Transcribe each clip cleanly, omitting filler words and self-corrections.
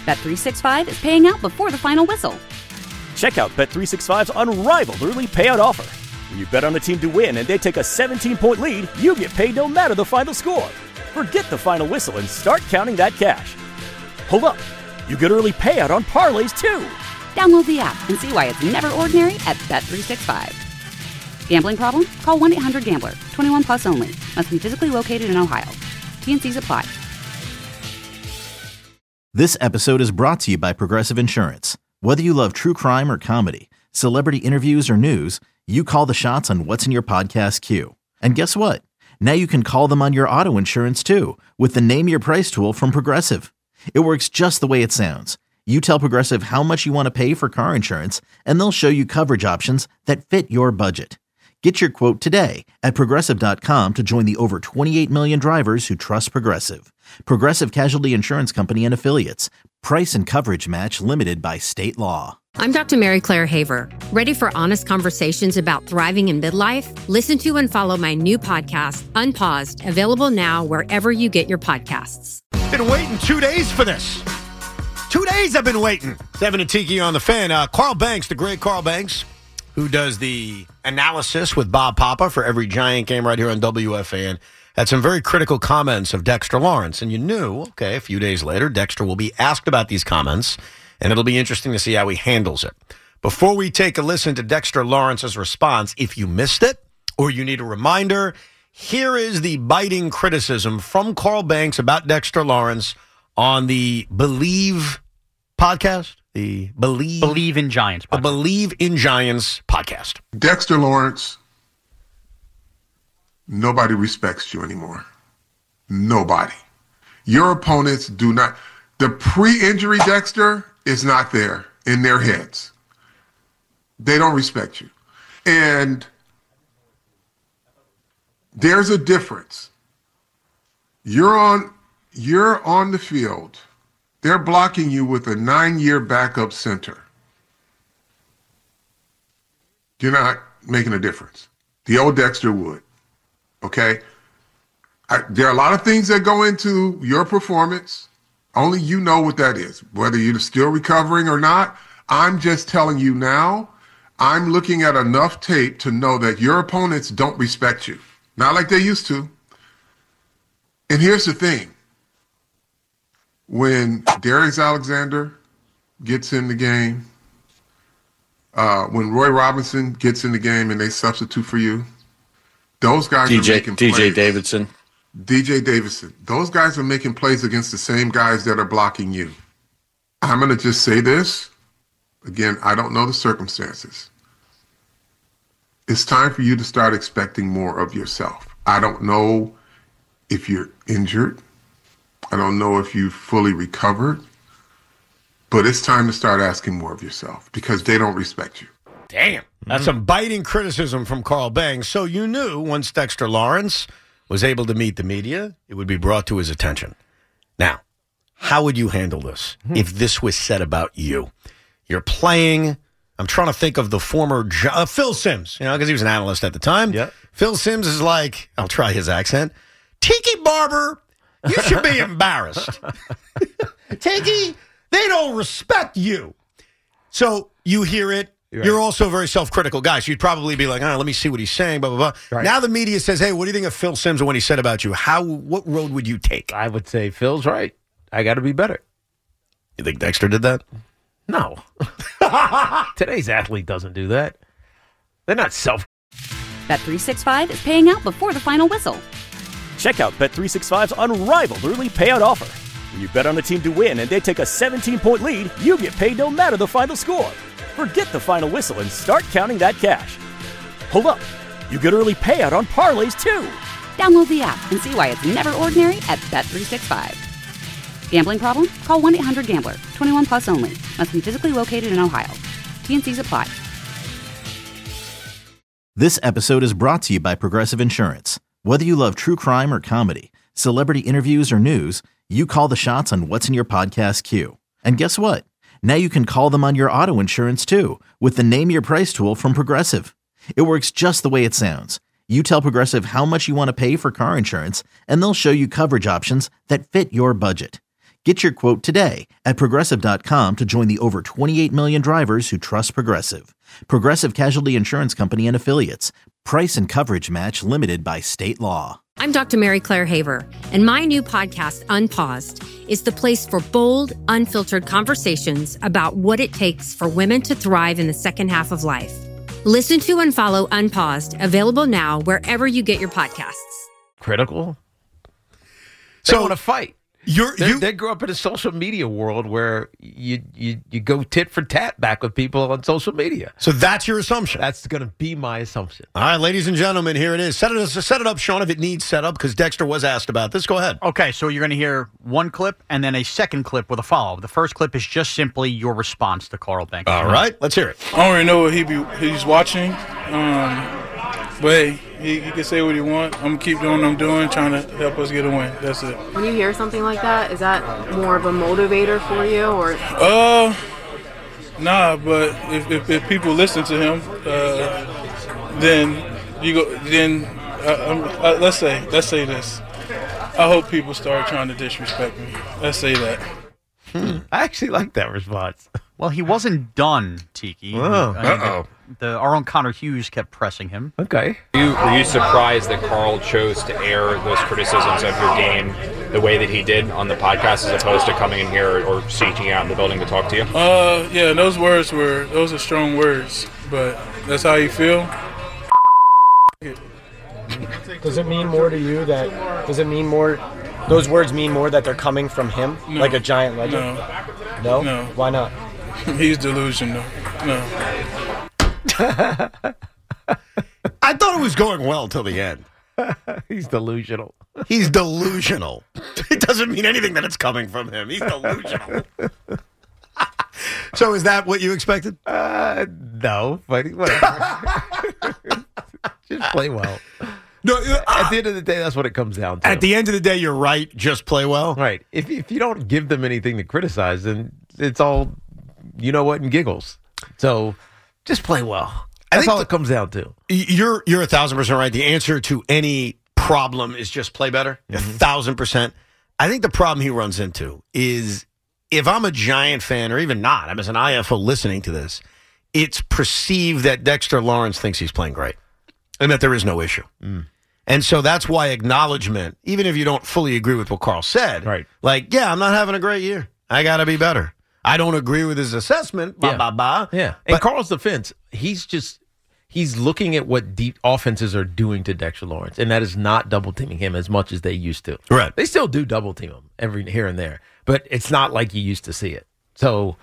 Bet365 is paying out before the final whistle. Check out Bet365's unrivaled early payout offer. When you bet on a team to win and they take a 17-point lead, you get paid no matter the final score. Forget the final whistle and start counting that cash. Hold up. You get early payout on parlays, too. Download the app and see why it's never ordinary at Bet365. Gambling problem? Call 1-800-GAMBLER. 21 plus only. Must be physically located in Ohio. T&Cs apply. This episode is brought to you by Progressive Insurance. Whether you love true crime or comedy, celebrity interviews or news, you call the shots on what's in your podcast queue. And guess what? Now you can call them on your auto insurance too with the Name Your Price tool from Progressive. It works just the way it sounds. You tell Progressive how much you want to pay for car insurance, and they'll show you coverage options that fit your budget. Get your quote today at Progressive.com to join the over 28 million drivers who trust Progressive. Progressive Casualty Insurance Company and Affiliates. Price and coverage match limited by state law. I'm Dr. Mary Claire Haver. Ready for honest conversations about thriving in midlife? Listen to and follow my new podcast, Unpaused, available now wherever you get your podcasts. Been waiting 2 days for this. 2 days I've been waiting. Devin and Tiki on the Fan. Carl Banks, the great Carl Banks, who does the analysis with Bob Papa for every Giant game right here on WFAN, had some very critical comments of Dexter Lawrence. And you knew, okay, a few days later, Dexter will be asked about these comments, and it'll be interesting to see how he handles it. Before we take a listen to Dexter Lawrence's response, if you missed it or you need a reminder, here is the biting criticism from Carl Banks about Dexter Lawrence on the Believe podcast. The Believe in Giants podcast. The Believe in Giants podcast. Dexter Lawrence, nobody respects you anymore. Nobody. Your opponents do not. The pre-injury Dexter is not there in their heads. They don't respect you. And there's a difference. You're on the field. They're blocking you with a 9-year backup center. You're not making a difference. The old Dexter would. Okay? There are a lot of things that go into your performance. Only you know what that is. Whether you're still recovering or not, I'm just telling you now, I'm looking at enough tape to know that your opponents don't respect you. Not like they used to. And here's the thing. When Darius Alexander gets in the game, when Roy Robinson gets in the game and they substitute for you, those guys are making plays. DJ Davidson. Those guys are making plays against the same guys that are blocking you. I'm going to just say this. Again, I don't know the circumstances. It's time for you to start expecting more of yourself. I don't know if you're injured. I don't know if you fully recovered. But it's time to start asking more of yourself because they don't respect you. Damn. That's some biting criticism from Carl Banks. So you knew once Dexter Lawrence was able to meet the media, it would be brought to his attention. Now, how would you handle this if this was said about you? You're playing. I'm trying to think of the former Phil Simms, because he was an analyst at the time. Yep. Phil Simms is like, I'll try his accent, Tiki Barber, you should be embarrassed. Tiki, they don't respect you. So you hear it. Right. You're also a very self-critical guy, so you'd probably be like, let me see what he's saying, blah, blah, blah. Right. Now the media says, hey, what do you think of Phil Simms and what he said about you? What road would you take? I would say Phil's right. I got to be better. You think Dexter did that? No. Today's athlete doesn't do that. They're not Bet365 is paying out before the final whistle. Check out Bet365's unrivaled early payout offer. When you bet on a team to win and they take a 17-point lead, you get paid no matter the final score. Forget the final whistle and start counting that cash. Hold up. You get early payout on parlays, too. Download the app and see why it's never ordinary at Bet365. Gambling problem? Call 1-800-GAMBLER. 21 plus only. Must be physically located in Ohio. T&Cs apply. This episode is brought to you by Progressive Insurance. Whether you love true crime or comedy, celebrity interviews or news, you call the shots on what's in your podcast queue. And guess what? Now you can call them on your auto insurance too with the Name Your Price tool from Progressive. It works just the way it sounds. You tell Progressive how much you want to pay for car insurance, and they'll show you coverage options that fit your budget. Get your quote today at Progressive.com to join the over 28 million drivers who trust Progressive. Progressive Casualty Insurance Company and Affiliates. Price and coverage match limited by state law. I'm Dr. Mary Claire Haver, and my new podcast, Unpaused, is the place for bold, unfiltered conversations about what it takes for women to thrive in the second half of life. Listen to and follow Unpaused, available now wherever you get your podcasts. Critical. They want to fight. They grew up in a social media world where you go tit for tat back with people on social media. So that's your assumption. That's going to be my assumption. All right, ladies and gentlemen, here it is. Set it up, Sean, if it needs set up, because Dexter was asked about this. Go ahead. Okay, so you're going to hear one clip and then a second clip with a follow-up. The first clip is just simply your response to Carl Banks. All right, let's hear it. I don't really know what he's watching, but hey, he can say what he wants. I'm going to keep doing what I'm doing, trying to help us get a win. That's it. When you hear something like that, is that more of a motivator for you, or? Nah, but if people listen to him, then you go. Then let's say this. I hope people start trying to disrespect me. Let's say that. I actually like that response. Well, he wasn't done, Tiki. Our own Connor Hughes kept pressing him. Okay. Were you surprised that Carl chose to air those criticisms of your game the way that he did on the podcast, as opposed to coming in here or seeking out in the building to talk to you? Yeah, those are strong words, but that's how you feel. Does it mean more to you those words mean more that they're coming from him? No. Like a giant legend? No. No? Why not? He's delusional. No. I thought it was going well till the end. He's delusional. He's delusional. It doesn't mean anything that it's coming from him. He's delusional. So is that what you expected? No, but whatever. Just play well. No, at the end of the day, that's what it comes down to. At the end of the day, you're right. Just play well. Right. If you don't give them anything to criticize, then it's all, you know what, and giggles. So just play well. That's all it comes down to. You're 1,000% right. The answer to any problem is just play better. 1,000%. I think the problem he runs into is, if I'm a Giant fan, or even not, I'm as an IFO listening to this, it's perceived that Dexter Lawrence thinks he's playing great and that there is no issue. And so that's why acknowledgement, even if you don't fully agree with what Carl said, right? Like, yeah, I'm not having a great year. I got to be better. I don't agree with his assessment. Yeah. In Carl's defense, he's looking at what deep offenses are doing to Dexter Lawrence, and that is not double teaming him as much as they used to. Right. They still do double team him every here and there, but it's not like you used to see it. So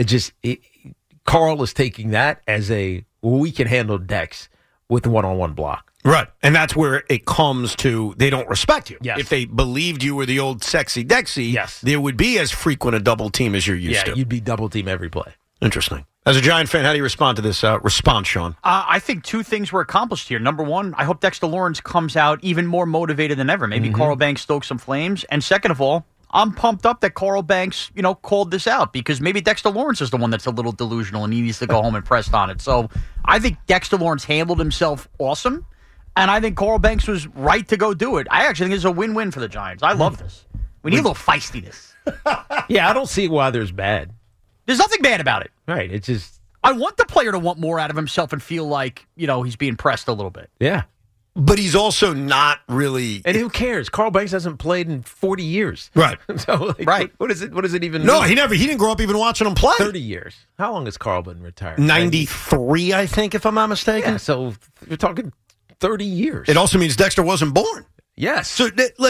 Carl is taking that as we can handle Dex with one-on-one block. Right. And that's where it comes to, they don't respect you. Yes. If they believed you were the old sexy Dexy, yes, there would be as frequent a double team as you're used to. Yeah, you'd be double team every play. Interesting. As a Giant fan, how do you respond to this response, Sean? I think two things were accomplished here. Number one, I hope Dexter Lawrence comes out even more motivated than ever. Maybe Carl Banks stokes some flames. And second of all, I'm pumped up that Carl Banks, called this out, because maybe Dexter Lawrence is the one that's a little delusional and he needs to go home and press on it. So I think Dexter Lawrence handled himself awesome, and I think Carl Banks was right to go do it. I actually think it's a win-win for the Giants. I love this. We need a little feistiness. Yeah, I don't see why there's bad. There's nothing bad about it. Right. It's just, I want the player to want more out of himself and feel like, he's being pressed a little bit. Yeah. But he's also not really. And who cares? Carl Banks hasn't played in 40 years. Right. So, right. What is it even? No, mean? he didn't grow up even watching him play. 30 years. How long has Carl been retired? 93, I think, if I'm not mistaken. Yeah, so we're talking 30 years. It also means Dexter wasn't born. Yes. So,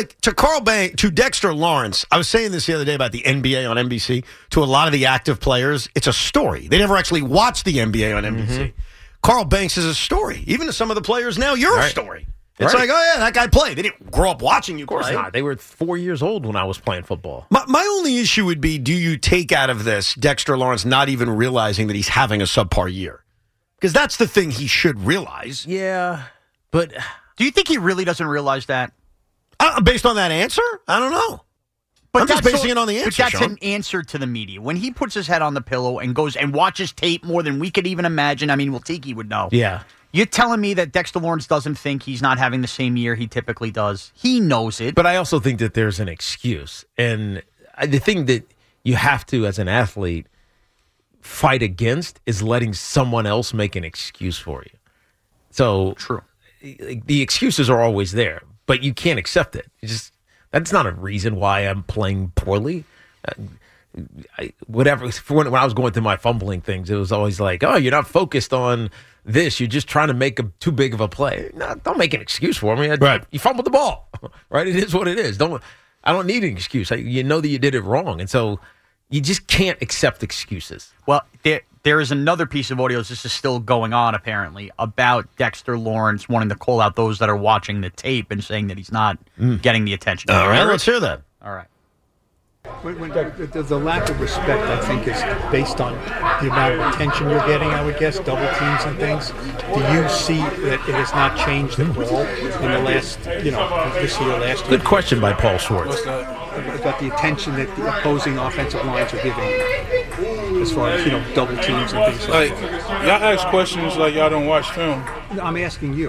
to Dexter Lawrence, I was saying this the other day about the NBA on NBC. To a lot of the active players, it's a story. They never actually watched the NBA on NBC. Carl Banks is a story. Even to some of the players now, you're a story. It's like, oh, yeah, that guy played. They didn't grow up watching you play. Of course not. They were 4 years old when I was playing football. My only issue would be, do you take out of this Dexter Lawrence not even realizing that he's having a subpar year? Because that's the thing he should realize. Yeah, but do you think he really doesn't realize that? Based on that answer? I don't know. But I'm just basing it on the answer, But that's Sean. an answer to the media. When he puts his head on the pillow and goes and watches tape more than we could even imagine, I mean, well, Tiki would know. Yeah. You're telling me that Dexter Lawrence doesn't think he's not having the same year he typically does? He knows it. But I also think that there's an excuse. And the thing that you have to, as an athlete, fight against is letting someone else make an excuse for you. So true. The excuses are always there, but you can't accept it. That's not a reason why I'm playing poorly. When I was going through my fumbling things, it was always like, oh, you're not focused on this. You're just trying to make too big of a play. No, don't make an excuse for me. Right. You fumbled the ball, right? It is what it is. I don't need an excuse. You know that you did it wrong, and so you just can't accept excuses. Well, there is another piece of audio. This is still going on, apparently, about Dexter Lawrence wanting to call out those that are watching the tape and saying that he's not getting the attention. All right, let's hear that. All right. The lack of respect, I think, is based on the amount of attention you're getting, I would guess, double teams and things. Do you see that it has not changed at all in the last, this year, last year? Good question by Paul Schwartz. About the attention that the opposing offensive lines are giving as far as, double teams and things like y'all ask questions like y'all don't watch film. I'm asking you.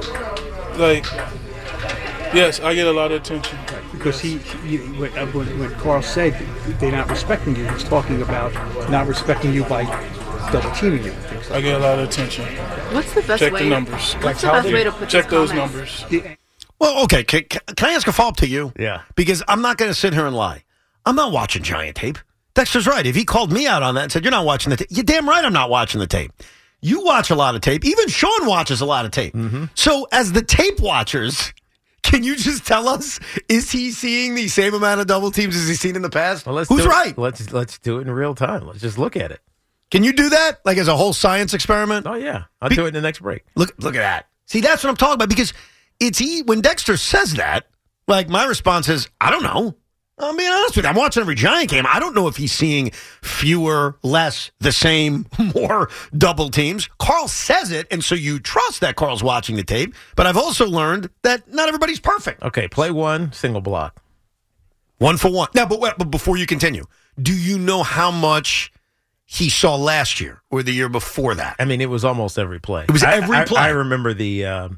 Yes, I get a lot of attention. Because when Carl said they're not respecting you, he's talking about not respecting you by double teaming you. I get a lot of attention. What's the best Check way? the numbers. What's the best way to put check those comments? numbers? Well, okay. Can I ask a follow-up to you? Yeah. Because I'm not going to sit here and lie. I'm not watching Giant tape. Dexter's right. If he called me out on that and said, you're not watching the tape, you're damn right I'm not watching the tape. You watch a lot of tape. Even Sean watches a lot of tape. Mm-hmm. So as the tape watchers, can you just tell us, is he seeing the same amount of double teams as he's seen in the past? Well, Who's right? Let's do it in real time. Let's just look at it. Can you do that? Like as a whole science experiment? Oh, yeah. I'll do it in the next break. Look at that. See, that's what I'm talking about, because when Dexter says that, like, my response is, I don't know. I'm being honest with you. I'm watching every Giant game. I don't know if he's seeing fewer, less, the same, more double teams. Carl says it, and so you trust that Carl's watching the tape. But I've also learned that not everybody's perfect. Okay, play one, single block. 1 for 1. Now, but before you continue, do you know how much he saw last year or the year before that? I mean, it was almost every play. It was every play. I remember the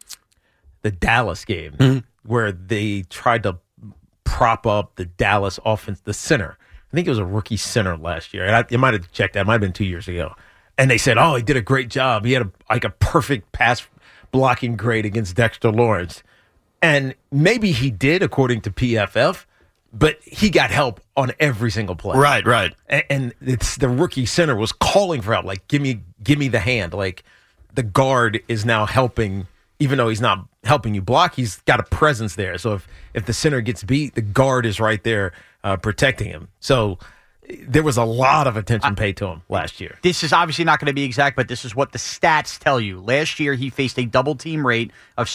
Dallas game where they tried to prop up the Dallas offense, the center. I think it was a rookie center last year. And you might have checked that. It might have been 2 years ago. And they said, oh, he did a great job. He had a perfect pass blocking grade against Dexter Lawrence. And maybe he did, according to PFF, but he got help on every single play. Right. And it's the rookie center was calling for help, like, give me the hand. Like, the guard is now helping, even though he's not helping you block, he's got a presence there. So if the center gets beat, the guard is right there protecting him. So there was a lot of attention paid to him last year. This is obviously not going to be exact, but this is what the stats tell you. Last year, he faced a double team rate of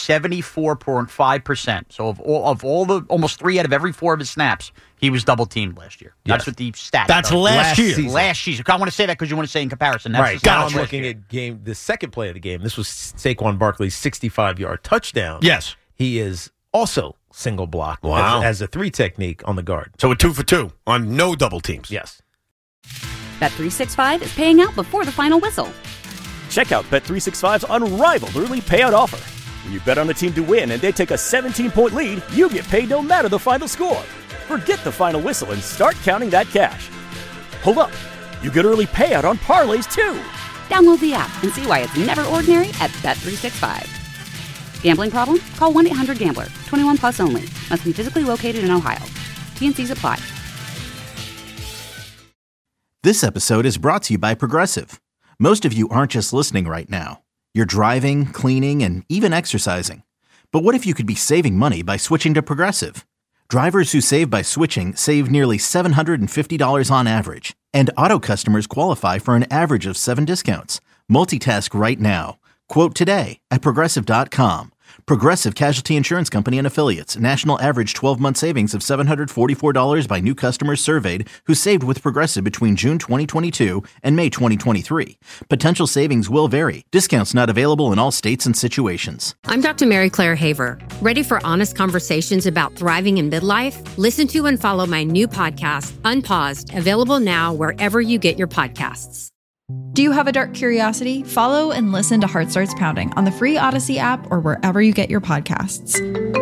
74.5%. So of all the almost 3 out of every 4 of his snaps, he was double teamed last year. That's what the stats. That's last year. Last season. I want to say that because you want to say in comparison. That's right. Now I'm looking at the second play of the game. This was Saquon Barkley's 65-yard touchdown. Yes. He is also single block as a 3 technique on the guard. So a 2 for 2 on no double teams. Yes. Bet365 is paying out before the final whistle. Check out Bet365's unrivaled early payout offer. When you bet on the team to win and they take a 17-point lead, you get paid no matter the final score. Forget the final whistle and start counting that cash. Hold up. You get early payout on parlays, too. Download the app and see why it's never ordinary at Bet365. Gambling problem? Call 1-800-GAMBLER. 21 plus only. Must be physically located in Ohio. T&Cs apply. This episode is brought to you by Progressive. Most of you aren't just listening right now. You're driving, cleaning, and even exercising. But what if you could be saving money by switching to Progressive? Drivers who save by switching save nearly $750 on average. And auto customers qualify for an average of 7 discounts. Multitask right now. Quote today at Progressive.com. Progressive Casualty Insurance Company and Affiliates. National average 12-month savings of $744 by new customers surveyed who saved with Progressive between June 2022 and May 2023. Potential savings will vary. Discounts not available in all states and situations. I'm Dr. Mary Claire Haver. Ready for honest conversations about thriving in midlife? Listen to and follow my new podcast, Unpaused, available now wherever you get your podcasts. Do you have a dark curiosity? Follow and listen to Heart Starts Pounding on the free Odyssey app or wherever you get your podcasts.